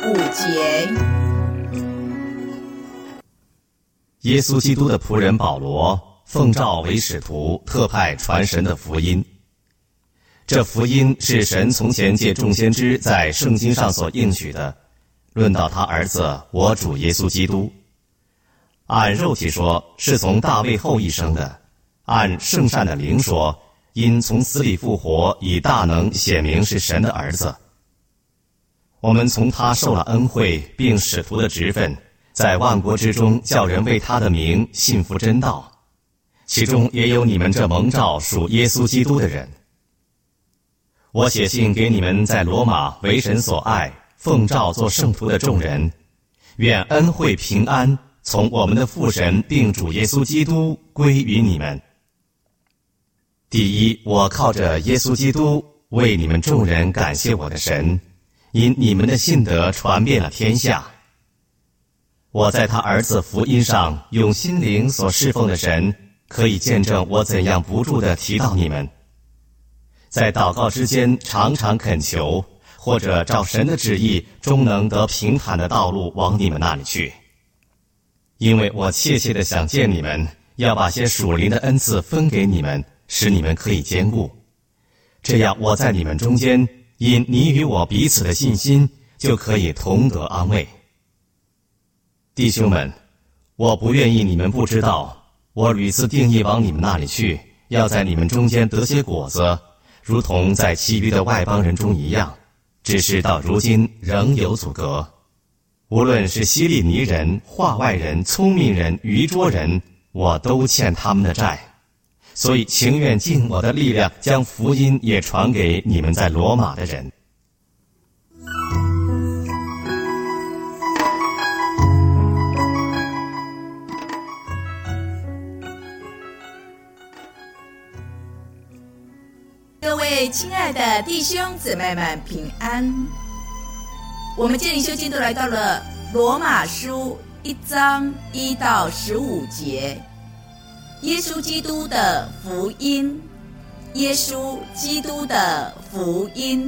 节。 耶稣基督的仆人保罗奉召为使徒，特派传神的福音。这福音是神从前借众先知在圣经上所应许的，论到他儿子我主耶稣基督。按肉体说，是从大卫后裔生的；按圣善的灵说，因从死里复活，以大能显明是神的儿子。我们从他受了恩惠，并使徒的职分，在万国之中叫人为他的名信服真道，其中也有你们这蒙召属耶稣基督的人。我写信给你们在罗马为神所爱，奉召做圣徒的众人，愿恩惠平安从我们的父神并主耶稣基督归于你们。第一，我靠着耶稣基督为你们众人感谢我的神，因你们的信德传遍了天下。我在他儿子福音上用心灵所侍奉的神，可以见证我怎样不住地提到你们。在祷告之间常常恳求，或者照神的旨意，终能得平坦的道路往你们那里去。因为我切切地想见你们，要把些属灵的恩赐分给你们，使你们可以坚固。这样我在你们中间，因你与我彼此的信心，就可以同得安慰。弟兄们，我不愿意你们不知道，我屡次定义往你们那里去，要在你们中间得些果子，如同在其余的外邦人中一样，只是到如今仍有阻隔。无论是希利尼人、化外人、聪明人、愚拙人，我都欠他们的债，所以情愿尽我的力量，将福音也传给你们在罗马的人。 各位亲爱的弟兄姊妹们平安。我们今灵修进度来到了罗马书1章1到15节，耶稣基督的福音，耶稣基督的福音。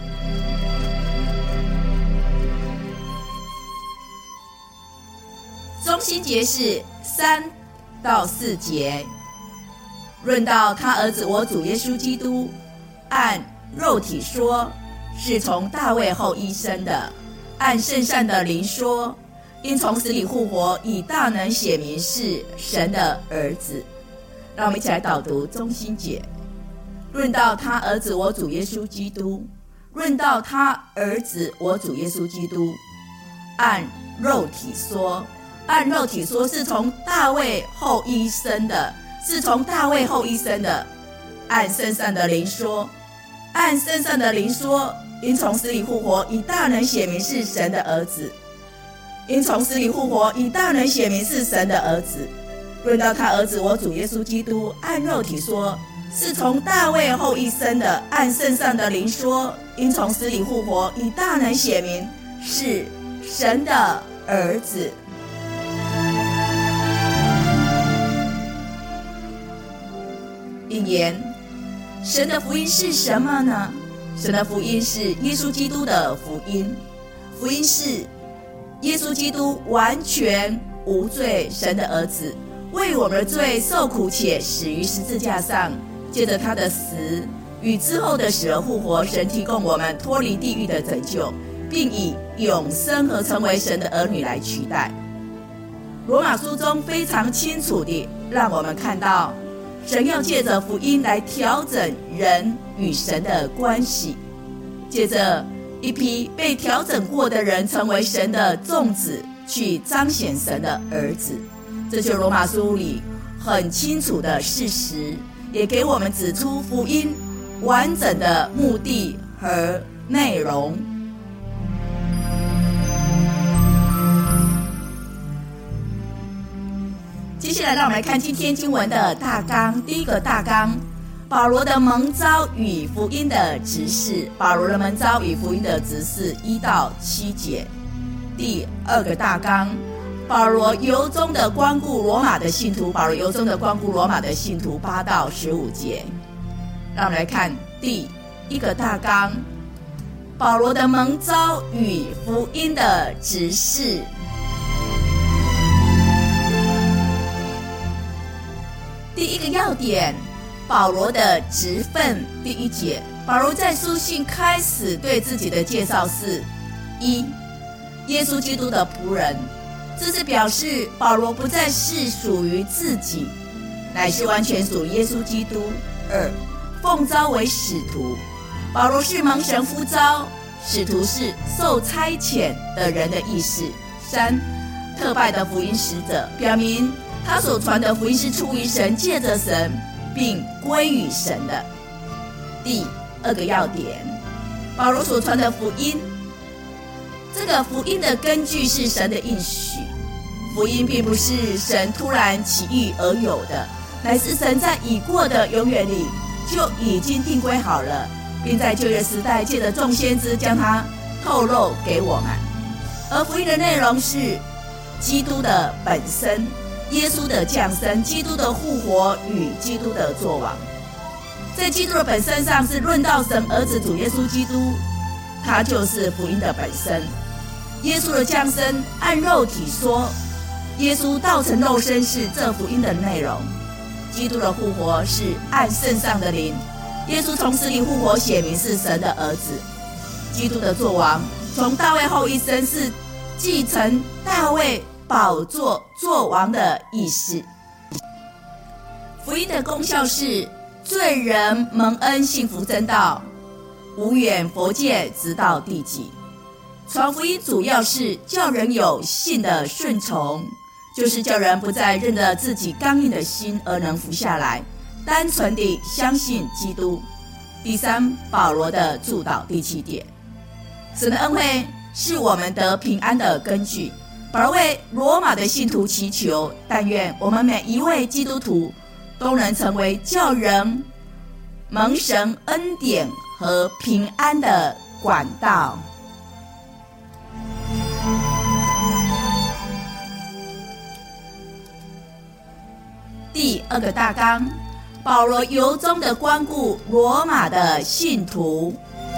中心节是3到4节，论到他儿子我主耶稣基督，按肉体说，是从大卫后裔生的；按圣善的灵说，因从死里复活，以大能显明是神的儿子。让我们一起来导读中心节。论到他儿子我主耶稣基督，论到他儿子我主耶稣基督，按肉体说，按肉体说，是从大卫后裔生的，是从大卫后裔生的；按圣善的灵说，按圣善的灵说，因从死里复活，以大能显明是神的儿子。因从死里复活，以大能显明是神的儿子。论到他儿子我主耶稣基督，按肉体说，是从大卫后裔生的；按圣善的灵说，因从死里复活，以大能显明是神的儿子。引言：神的福音是什么呢？神的福音是耶稣基督的福音。福音是耶稣基督完全无罪，神的儿子为我们的罪受苦且死于十字架上，借着他的死与之后的死而复活，神提供我们脱离地狱的拯救，并以永生和成为神的儿女来取代。罗马书中非常清楚地让我们看到，神要借着福音来调整人与神的关系，借着一批被调整过的人成为神的众子，去彰显神的儿子。这就是罗马书里很清楚的事实，也给我们指出福音完整的目的和内容。接下来让我们来看今天经文的大纲。第一个大纲，保罗的蒙召与福音的执事。保罗的蒙召与福音的执事1到7节。第二个大纲，保罗由衷的光顾罗马的信徒。保罗由衷的光顾罗马的信徒8到15节。让我们来看第一个大纲， 保罗的蒙召与福音的职事。第一个要点，保罗的职分。第1节，保罗在书信开始对自己的介绍是：一、耶稣基督的仆人，这是表示保罗不再是属于自己，乃是完全属于耶稣基督。2、奉召为使徒，保罗是蒙神呼召，使徒是受差遣的人的意思。3、特派的福音使者，表明他所传的福音是出于神，借着神，并归于神的。第2个要点，保罗所传的福音，这个福音的根据是神的应许。福音并不是神突然起意而有的，乃是神在已过的永远里就已经定规好了，并在旧约时代借着众先知将它透露给我们。而福音的内容是基督的本身，耶稣的降生，基督的复活与基督的作王。在基督的本身上是论到神儿子主耶稣基督，他就是福音的本身。耶稣的降生，按肉体说，耶稣道成肉身是这福音的内容。基督的复活是按圣上的灵，耶稣从死里复活，显明是神的儿子。基督的作王，从大卫后一生是继承大卫宝座作王的意思。福音的功效是罪人蒙恩信服真道，无远佛界直到地极。传福音主要是叫人有信的顺从，就是叫人不再任着自己刚硬的心而能服下来，单纯地相信基督。第3，保罗的祝祷。第7点，神的恩惠是我们得平安的根据。保罗为罗马的信徒祈求，但愿我们每一位基督徒都能成为叫人蒙神恩典和平安的管道。第2个大纲，保罗由衷的关顾罗马的信徒。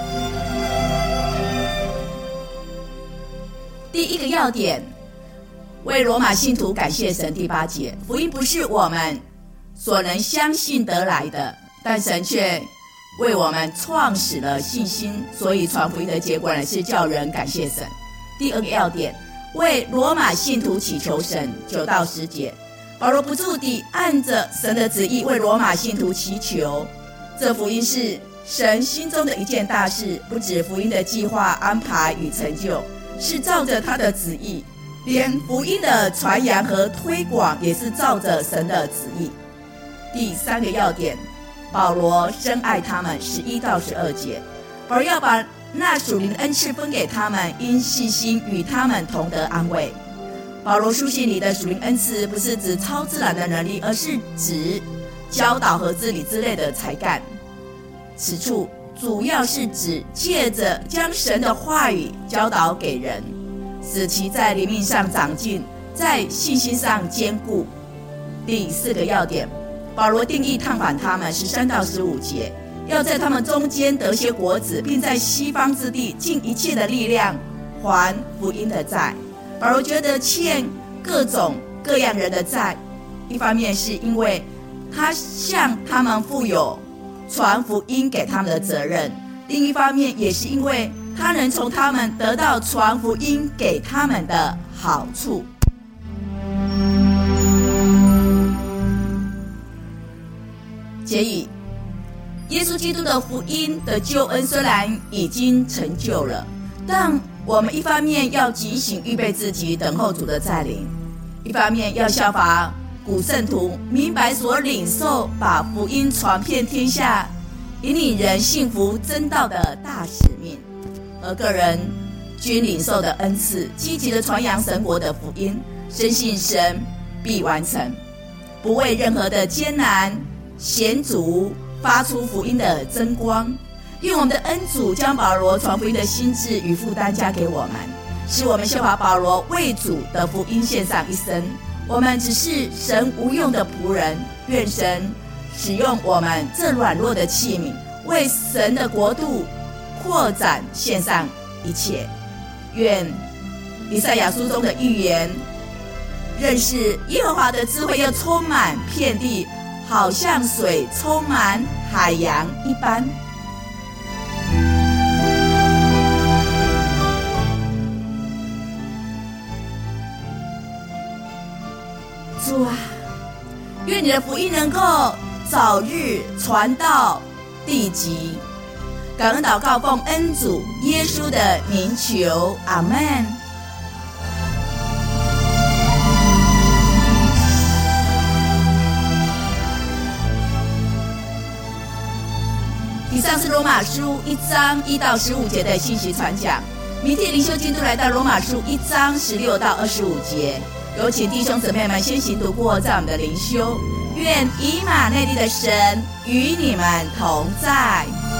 第1个要点，为罗马信徒感谢神。第8节，福音不是我们所能相信得来的，但神却为我们创始了信心，所以传福音的结果呢是叫人感谢神。第2个要点，为罗马信徒祈求神。9到10节，保罗不住地按着神的旨意为罗马信徒祈求。这福音是神心中的一件大事，不止福音的计划、安排与成就，是照着他的旨意，连福音的传扬和推广也是照着神的旨意。第3个要点，保罗深爱他们。11到12节，保罗要把那属灵的恩赐分给他们，因细心与他们同得安慰。保罗书信里的属灵恩赐不是指超自然的能力，而是指教导和治理之类的才干。此处主要是指借着将神的话语教导给人，使其在灵命上长进，在信心上坚固。第4个要点，保罗定义探访他们。13到15节，要在他们中间得些果子，并在西方之地尽一切的力量还福音的债。保罗觉得欠各种各样人的债，一方面是因为他向他们负有传福音给他们的责任，另一方面也是因为他能从他们得到传福音给他们的好处。结语，耶稣基督的福音的救恩虽然已经成就了，但我们一方面要警醒预备自己等候主的再临，一方面要效法古圣徒，明白所领受把福音传遍天下，引领人信服真道的大使命。而个人均领受的恩赐，积极的传扬神国的福音，深信神必完成，不为任何的艰难险阻发出福音的真光。愿我们的恩主将保罗传福音的心志与负担加给我们，使我们效法保罗为主的福音献上一生。我们只是神无用的仆人，愿神使用我们这软弱的器皿，为神的国度扩展献上一切。愿以赛亚书中的预言，认识耶和华的智慧要充满遍地，好像水充满海洋一般。主啊，愿你的福音能够早日传到地极。感恩祷告，奉恩主耶稣的名求，阿们。以上是罗马书1章1到15节的信息传讲。明天灵修进度来到罗马书1章16到25节，有请弟兄姊妹们先行读过在我们的灵修。愿以马内利的神与你们同在。